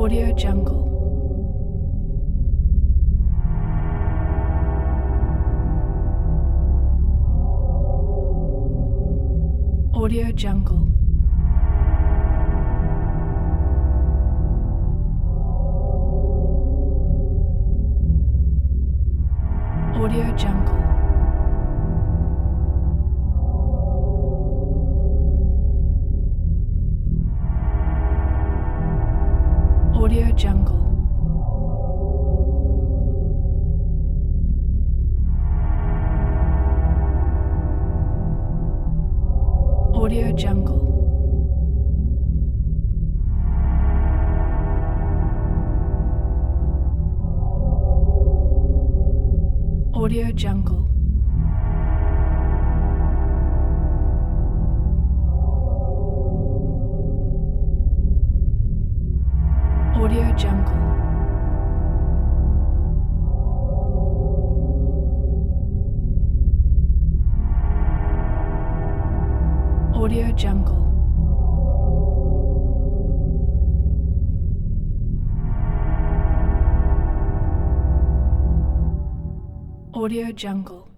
Audio Jungle. Audio Jungle. Audio Jungle. Audio Jungle. Audio Jungle. Audio Jungle. Audio Jungle. Audio Jungle. Audio Jungle.